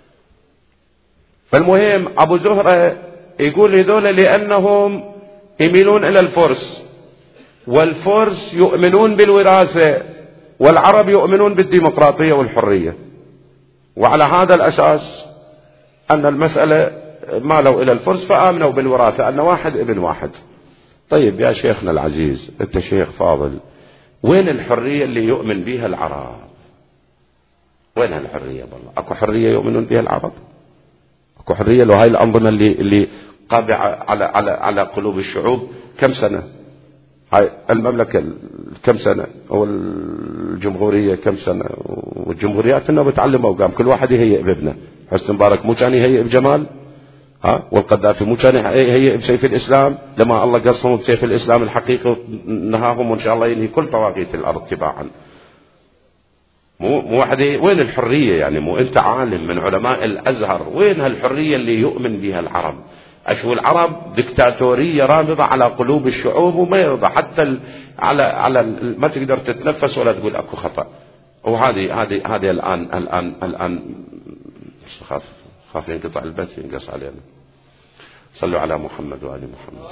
فالمهم أبو زهرة يقول هذول لأنهم يميلون إلى الفرس، والفرس يؤمنون بالوراثة، والعرب يؤمنون بالديمقراطية والحرية، وعلى هذا الأساس أن المسألة مالوا إلى الفرس فآمنوا بالوراثة، أن واحد ابن واحد. طيب يا شيخنا العزيز، أنت شيخ فاضل، وين الحرية اللي يؤمن بها العرب؟ وين الحرية؟ والله أكو حرية يؤمنون بها العرب؟ أكو حرية؟ لو هاي الأنظمة اللي قابعة على قلوب الشعوب كم سنة؟ هاي المملكة كم سنة؟ والجمهورية كم سنة؟ والجمهوريات إنه بتعلم أوقام، كل واحد يهيئ بابنه. حسن مبارك مو كان يهيئ بجمال؟ والقذافي مو كان يهيئ بسيف الإسلام؟ لما الله قصهم بسيف الإسلام الحقيقي نهاهم، وإن شاء الله ينهي كل طواغيت الأرض تباعا. مو واحد. وين الحرية يعني؟ مو أنت عالم من علماء الأزهر، وين هالحرية اللي يؤمن بها العرب؟ أشو العرب دكتاتورية رابضة على قلوب الشعوب، وما يرضى حتى على ما تقدر تتنفس ولا تقول أكو خطأ. وهذه الآن خاف ينقطع البث ينقص علينا. صلوا على محمد وآل محمد.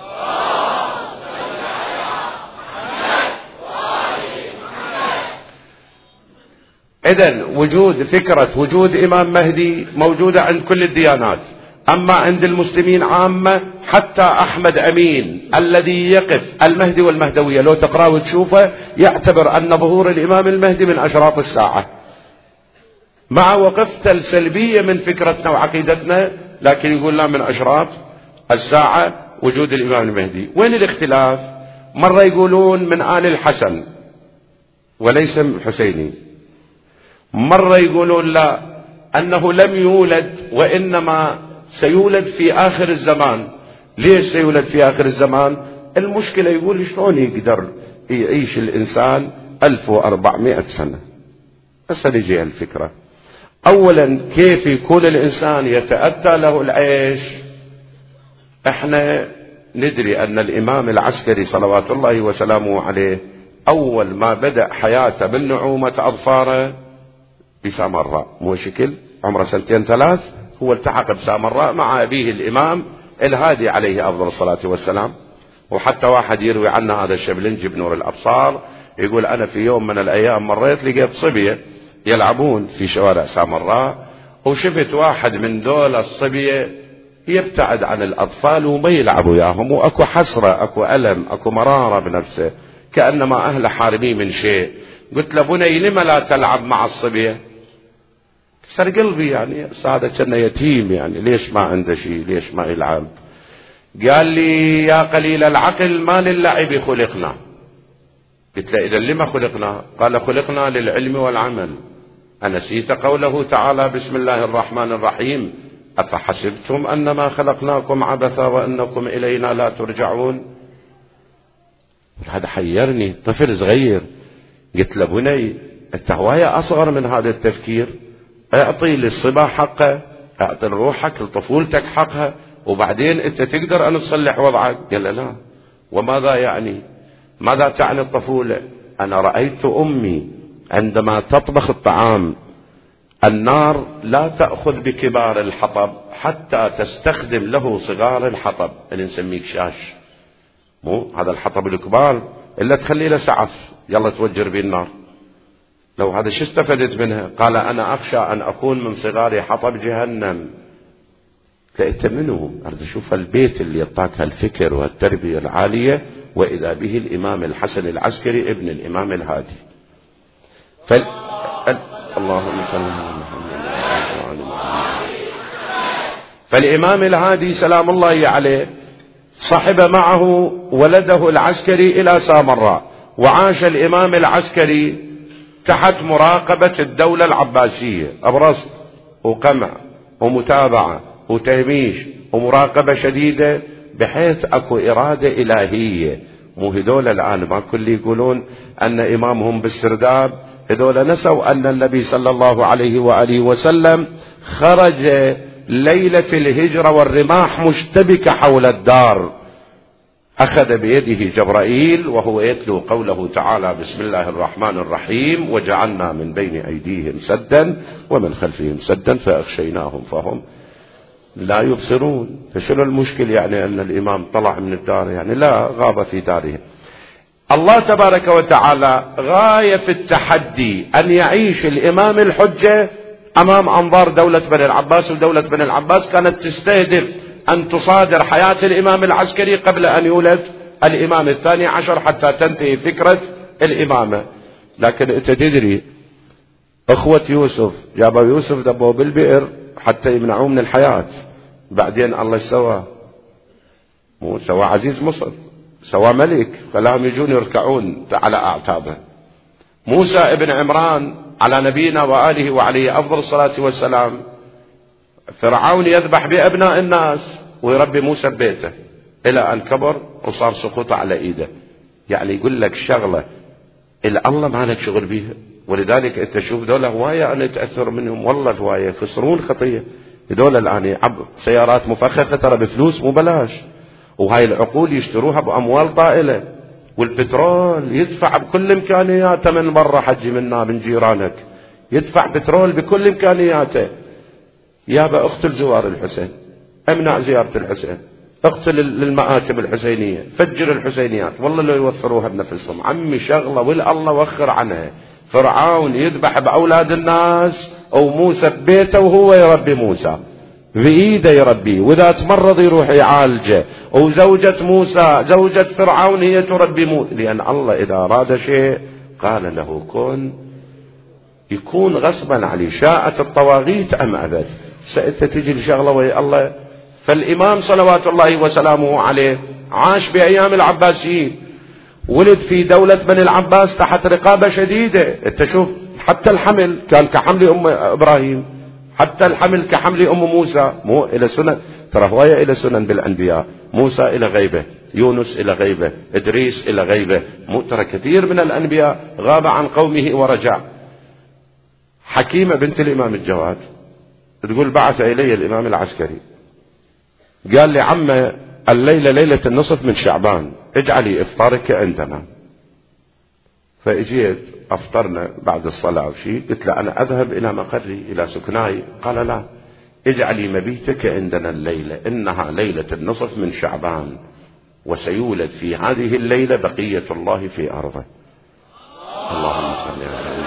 إذن فكرة وجود إمام مهدي موجودة عند كل الديانات، أما عند المسلمين عامة حتى أحمد أمين الذي يقف المهدي والمهدوية لو تقرأ وتشوفه يعتبر أن ظهور الإمام المهدي من أشراط الساعة، مع وقفته السلبية من فكرتنا وعقيدتنا، لكن يقول لا، من أشراط الساعة وجود الإمام المهدي. وين الاختلاف؟ مرة يقولون من آل الحسن وليس حسيني، مرة يقولون لا، أنه لم يولد وإنما سيولد في آخر الزمان. ليش سيولد في آخر الزمان؟ المشكلة يقول شلون يقدر يعيش الإنسان 1400 سنة؟ بس نجي الفكرة. أولا كيف يكون الإنسان يتأتى له العيش؟ احنا ندري أن الإمام العسكري صلوات الله وسلامه عليه أول ما بدأ حياته من نعومة أظفاره بسامراء، مو شكل عمره 2-3 هو التحق بسامراء مع أبيه الإمام الهادي عليه أفضل الصلاة والسلام. وحتى واحد يروي عنه هذا الشبلنجي بنور الأبصار يقول أنا في يوم من الأيام مريت لقيت صبية يلعبون في شوارع سامراء، وشفت واحد من دول الصبية يبتعد عن الأطفال وما يلعب وياهم، وأكو حسرة، أكو ألم، أكو مرارة بنفسه، كأنما أهل حارمين من شيء. قلت له بني لما لا تلعب مع الصبية؟ كسر قلبي يعني، هذا كان يتيم يعني، ليش ما عنده شيء، ليش ما يلعب؟ قال لي يا قليل العقل ما للعب خلقنا. قلت له إذا لما خلقنا؟ قال خلقنا للعلم والعمل. أنسيت قوله تعالى بسم الله الرحمن الرحيم أفحسبتم أنما خلقناكم عبثا وأنكم إلينا لا ترجعون؟ هذا حيرني، طفل صغير. قلت له بني أنت هواية أصغر من هذا التفكير، اعطي للصبا حقه، اعطي لروحك لطفولتك حقها، وبعدين أنت تقدر أن تصلح وضعك. قال لا. وماذا يعني؟ ماذا تعني الطفولة؟ أنا رأيت أمي عندما تطبخ الطعام النار لا تأخذ بكبار الحطب حتى تستخدم له صغار الحطب اللي نسميه شاش، مو هذا الحطب الكبار إلا تخلي له سعف يلا توجر به النار. لو هذا شو استفدت منها؟ قال أنا أخشى أن أكون من صغار حطب جهنم. فأنت منه؟ أريد أشوف البيت اللي يعطاك هالفكر والتربية العالية، وإذا به الإمام الحسن العسكري ابن الإمام الهادي. اللهم صل على محمد. فالإمام الهادي سلام الله عليه صحب معه ولده العسكري إلى سامراء، وعاش الإمام العسكري تحت مراقبة الدولة العباسية، أبرص وقمع ومتابعة وتهميش ومراقبة شديدة، بحيث أكو إرادة إلهية. مو هذول الآن ما كل يقولون أن إمامهم بالسرداب، هذول نسوا أن النبي صلى الله عليه وآله وسلم خرج ليلة الهجرة والرماح مشتبكة حول الدار، أخذ بيده جبرائيل وهو يتلو قوله تعالى بسم الله الرحمن الرحيم وجعلنا من بين أيديهم سدا ومن خلفهم سدا فأغشيناهم فهم لا يبصرون. فشنو المشكل يعني أن الإمام طلع من الدار؟ يعني لا، غاب في داره. الله تبارك وتعالى غاية في التحدي أن يعيش الإمام الحجة أمام أنظار دولة بني العباس، ودولة بني العباس كانت تستهدف أن تصادر حياة الإمام العسكري قبل أن يولد الإمام الثاني عشر حتى تنتهي فكرة الإمامة. لكن أنت تدري أخوة يوسف جابوا يوسف دبوا بالبئر حتى يمنعوه من الحياة، بعدين الله سوى، مو سوى عزيز مصر، سوى ملك، فلهم يجون يركعون على أعتابه. موسى ابن عمران على نبينا وآله وعليه أفضل الصلاة والسلام، فرعون يذبح بأبناء الناس ويربي موسى ببيته إلى أن كبر وصار سقوط على إيده. يعني يقول لك شغلة إلا الله ما لك شغل بيها. ولذلك أنت تشوف دولة هواية أن يتأثر منهم، والله هواية يخسرون خطية. دولة الآن سيارات مفخخة ترى بفلوس مو بلاش، وهاي العقول يشتروها بأموال طائلة، والبترول يدفع بكل إمكانياته من برا، حجي منا من جيرانك يدفع بترول بكل إمكانياته. يابا اقتل زوار الحسين، امنع زيارة الحسين، اقتل المآتم الحسينية، فجر الحسينيات، والله لو يوفروها بنفسهم. عمي شغلة والله وخر عنها. فرعون يذبح بأولاد الناس، أو موسى ببيته وهو يربي موسى بإيده يربيه، وإذا تمرض يروح يعالجه، وزوجة موسى زوجة فرعون هي تربي موسى، لأن الله إذا أراد شيء قال له كن يكون غصبا عليه، شاءت الطواغيت أم أبت. سأنت تجي الشغلة ويا الله. فالإمام صلوات الله وسلامه عليه عاش بأيام العباسيين، ولد في دولة بني العباس تحت رقابة شديدة. انت شوف حتى الحمل كان كحمل أم إبراهيم، حتى الحمل كحمل أم موسى، مو إلى سنن، ترى هواية إلى سنن بالأنبياء. موسى إلى غيبة، يونس إلى غيبة، إدريس إلى غيبة، مو ترى كثير من الأنبياء غاب عن قومه ورجع. حكيمة بنت الإمام الجواد تقول بعث إلي الإمام العسكري قال لي عم الليلة ليلة النصف من شعبان اجعلي إفطارك عندنا. فاجيت أفطرنا بعد الصلاة وشي، قلت له أنا أذهب إلى مقري إلى سكناي. قال لا، اجعلي مبيتك عندنا الليلة، إنها ليلة النصف من شعبان، وسيولد في هذه الليلة بقية الله في أرضه. اللهم صل على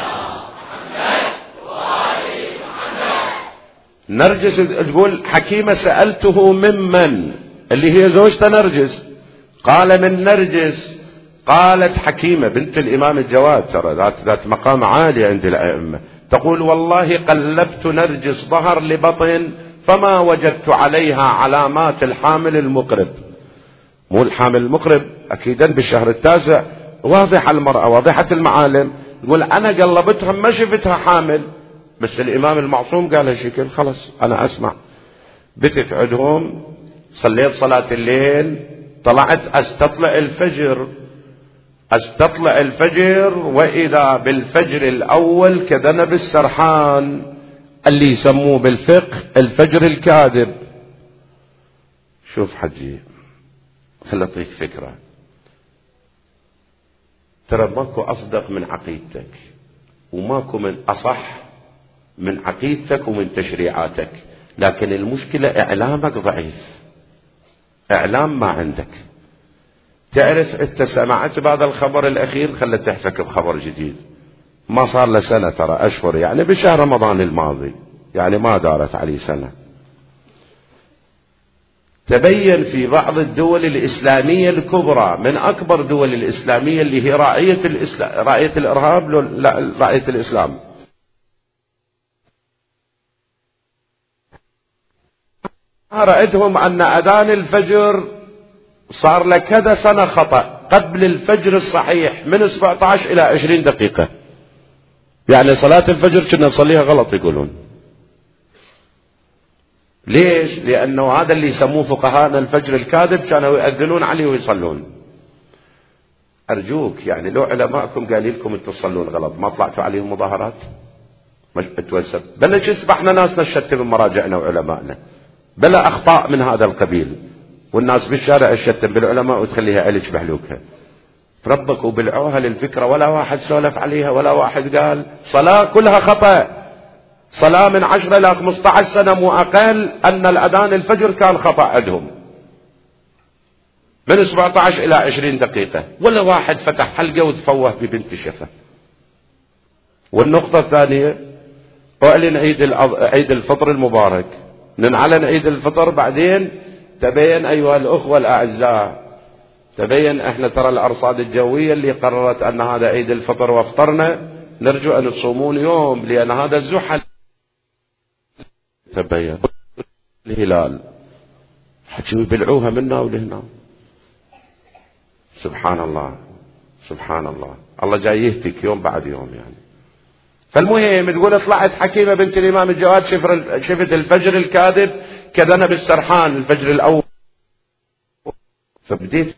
نرجس. تقول حكيمة سألته ممن، اللي هي زوجته نرجس، قال من نرجس. قالت حكيمة بنت الإمام الجواد، ترى ذات مقام عالي عند الأئمة، تقول والله قلبت نرجس ظهر لبطن فما وجدت عليها علامات الحامل المقرب. مو الحامل المقرب أكيدا بالشهر التاسع واضحة المرأة واضحة المعالم، يقول أنا قلبتها ما شفتها حامل، بس الإمام المعصوم قال هالشكل خلص أنا أسمع. بتت عندهم، صليت صلاة الليل، طلعت استطلع الفجر وإذا بالفجر الأول كذنب السرحان اللي يسموه بالفقه الفجر الكاذب. شوف حجي خلطيك فكرة، ترى ماكو أصدق من عقيدتك وماكو من أصح من عقيدتك ومن تشريعاتك، لكن المشكلة إعلامك ضعيف، إعلام ما عندك. تعرف أنت سمعت بعد الخبر الأخير، خلت تحتك بخبر جديد ما صار له سنة، ترى أشهر، يعني بشهر رمضان الماضي، يعني ما دارت عليه سنة. تبين في بعض الدول الإسلامية الكبرى، من أكبر دول الإسلامية اللي هي راعية الإرهاب، لا راعية الإسلام، رأيتهم أن أذان الفجر صار له كذا سنة خطأ قبل الفجر الصحيح من 17 إلى 20 دقيقة، يعني صلاة الفجر كنا نصليها غلط يقولون. ليش؟ لأنه هذا اللي يسموه فقهاءنا الفجر الكاذب، كانوا يؤذنون عليه ويصلون. أرجوك يعني لو علماءكم قال لكم أنتم تصلون غلط ما طلعتوا عليهم مظاهرات؟ مش بتوسب بلش يسبحنا ناسنا الشتم من مراجعنا وعلمائنا بلا أخطاء من هذا القبيل، والناس بالشارع الشتم بالعلماء وتخليها علج بحلوكها. ربك وبلعوها للفكرة، ولا واحد سولف عليها، ولا واحد قال صلاة كلها خطأ، صلاة من 10 إلى 15 سنة مو أقل أن الأذان الفجر كان خطأ عندهم من 17 إلى 20 دقيقة، ولا واحد فتح حلقة وتفوه ببنت شفة. والنقطة الثانية، أعلن عيد الفطر المبارك، نعلن عيد الفطر بعدين تبين أيها الأخوة الأعزاء، تبين احنا ترى الأرصاد الجوية اللي قررت أن هذا عيد الفطر وافطرنا، نرجو أن تصومون يوم، لأن هذا الزحل تبين الهلال حجوا يبلعوها منا ولهنا. سبحان الله سبحان الله، الله جاي يهتك يوم بعد يوم يعني. فالمهم تقول طلعت حكيمة بنت الإمام الجواد شفت الفجر الكاذب كذنب السرحان الفجر الأول، فبديت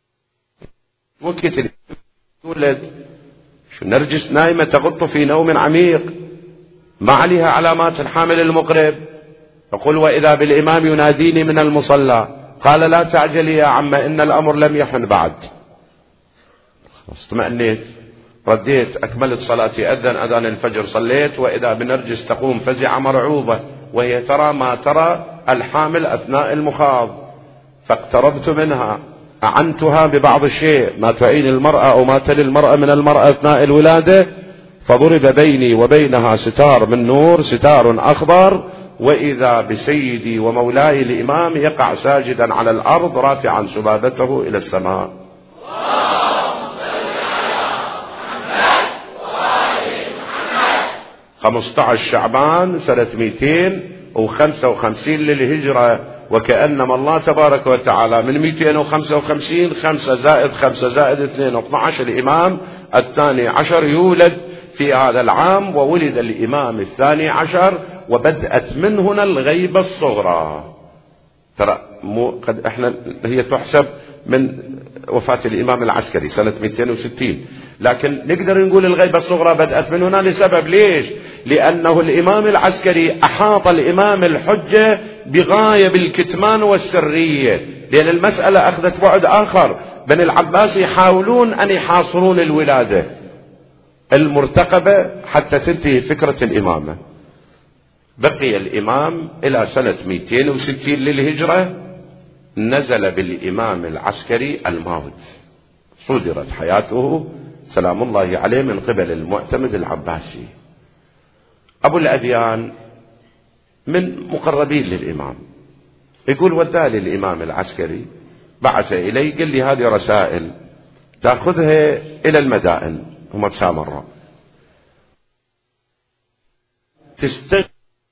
وقت تولد شو نرجس نايمة تغط في نوم عميق ما عليها علامات الحامل المقرب. يقول وإذا بالإمام يناديني من المصلى قال لا تعجلي يا عم إن الأمر لم يحن بعد. اطمأنيت، رديت، أكملت صلاتي، أذن أذان الفجر، صليت، وإذا بنرجس تقوم فزعة مرعوبة وهي ترى ما ترى الحامل أثناء المخاض، فاقتربت منها أعنتها ببعض الشيء ما تعين المرأة أو ما تلي المرأة من المرأة أثناء الولادة، فضرب بيني وبينها ستار من نور، ستار أخضر، وإذا بسيدي ومولاي الإمام يقع ساجدا على الأرض رافعا سبابته إلى السماء. 15 شعبان سنة 255 للهجرة، وكأنما الله تبارك وتعالى من 255 5 زائد 5 زائد 2 12 الإمام الثاني عشر يولد في هذا العام، وولد الإمام الثاني عشر، وبدأت من هنا الغيبة الصغرى. ترى مو قد احنا هي تحسب من وفاة الإمام العسكري سنة 260، لكن نقدر نقول الغيبة الصغرى بدأت من هنا لسبب. ليش؟ لأنه الإمام العسكري أحاط الإمام الحجة بغاية بالكتمان والسرية، لأن المسألة أخذت بعد آخر. بني العباس يحاولون أن يحاصرون الولادة المرتقبة حتى تنتهي فكرة الإمامة. بقي الإمام إلى سنة 260 للهجرة، نزل بالإمام العسكري الموت، صدرت حياته سلام الله عليه من قبل المعتمد العباسي. أبو الأديان من مقربين للإمام يقول ودالي الإمام العسكري بعث إلي قال لي هذه رسائل تأخذها إلى المدائن، هم بسامراء، تستغل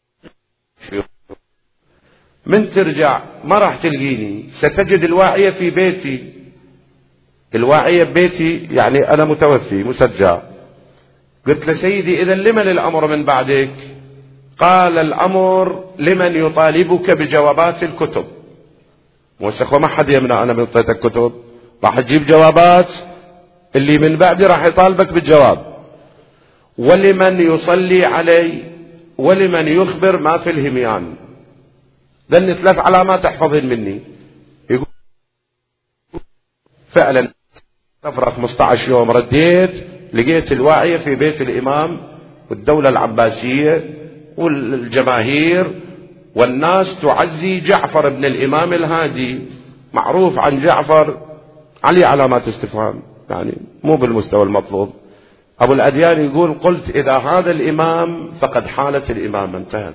من ترجع ما راح تلقيني، ستجد الواعية في بيتي. الواعية ببيتي يعني أنا متوفي مسجى. قلت له سيدي إذا لمن الأمر من بعدك؟ قال الأمر لمن يطالبك بجوابات الكتب. موسخ وما حد يمنع، أنا من أعطيتك كتب راح تجيب جوابات، اللي من بعدي راح يطالبك بالجواب. ولمن يصلي علي ولمن يخبر ما في الهميان. ذني 3 علامات احفظهن مني. يقول فعلا سفرة 15 يوم رديت لقيت الواعية في بيت الإمام والدولة العباسية والجماهير والناس تعزي جعفر بن الإمام الهادي. معروف عن جعفر عليه علامات استفهام، يعني مو بالمستوى المطلوب. أبو الأديان يقول قلت إذا هذا الإمام فقد حالت الإمامة انتهت.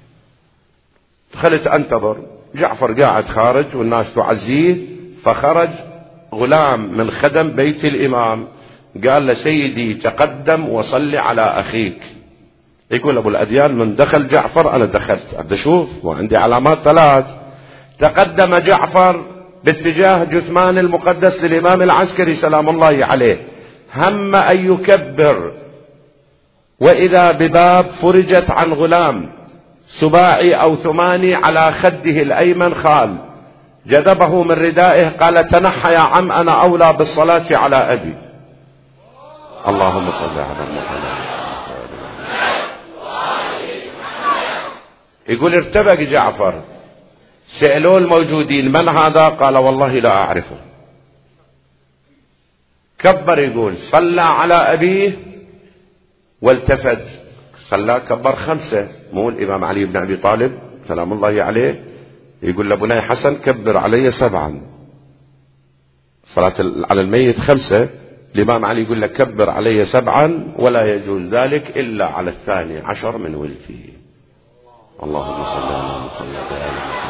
دخلت أنتظر جعفر قاعد خارج والناس تعزيه، فخرج غلام من خدم بيت الإمام قال له سيدي تقدم وصل على أخيك. يقول أبو الأديان من دخل جعفر أنا دخلت أبدأ أشوف وعندي علامات 3. تقدم جعفر باتجاه جثمان المقدس للإمام العسكري سلام الله عليه، هم أن يكبر وإذا بباب فرجت عن غلام سباعي أو ثماني على خده الأيمن خال، جذبه من ردائه قال تنحى يا عم أنا أولى بالصلاة على أبي. اللهم صل على محمد. يقول ارتبك جعفر، سألوه الموجودين من هذا؟ قال والله لا أعرفه. كبر، يقول صلى على أبيه والتفت صلى كبر 5، مو الإمام علي بن أبي طالب سلام الله عليه يقول لبني حسن كبر علي 7. صلاة على الميت 5، الإمام علي يقول لك كبر علي 7 ولا يجوز ذلك إلا على 12 من ولده. اللهم صل على محمد.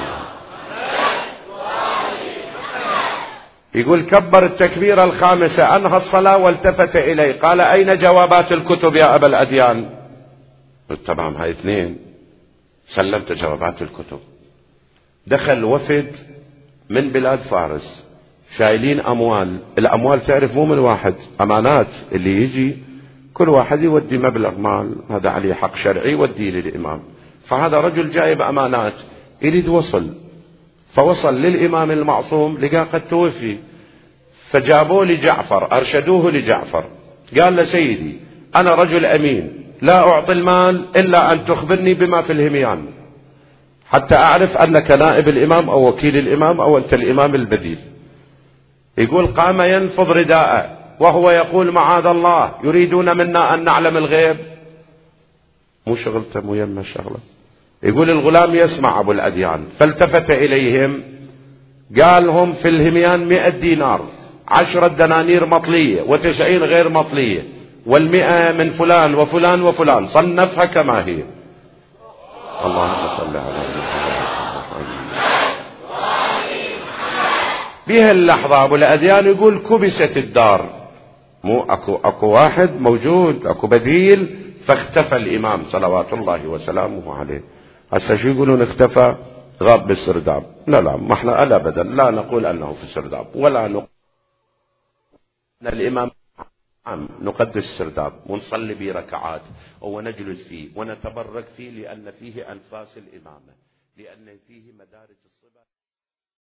يقول كبر التكبير 5 أنهى الصلاة والتفت إلي قال أين جوابات الكتب يا أبا الأديان؟ قلت تمام هاي 2. سلمت جوابات الكتب. دخل وفد من بلاد فارس شايلين أموال. الأموال تعرف مو من واحد، أمانات، اللي يجي كل واحد يودي مبلغ مال هذا عليه حق شرعي يوديه للإمام. فهذا رجل جايب أمانات يريد وصل، فوصل للإمام المعصوم لقى قد توفي، فجابوه لجعفر أرشدوه لجعفر قال له سيدي أنا رجل أمين لا أعطي المال إلا أن تخبرني بما في الهميان حتى أعرف أنك نائب الإمام أو وكيل الإمام أو أنت الإمام البديل. يقول قام ينفض رداءه وهو يقول معاذ الله يريدون منا أن نعلم الغيب. مو شغلته مو يم الشغلة. يقول الغلام يسمع أبو الأديان فالتفت إليهم قال هم في الهميان 100 دينار 10 دنانير مطلية و90 غير مطلية وال100 من فلان وفلان وفلان صنفها كما هي. اللهم صل على محمد. بها اللحظة أبو الأديان يقول كبست الدار، مو أكو واحد موجود أكو بديل، فاختفى الإمام صلوات الله وسلامه عليه. هسه شو يقولون اختفى؟ غاب بالسرداب. لا ما احنا أبدا لا نقول أنه في السرداب ولا نقول أن الإمام نقدس السرداب ونصلي به ركعات ونجلس فيه ونتبرك فيه لأن فيه أنفاس الإمامة، لأن فيه مدارج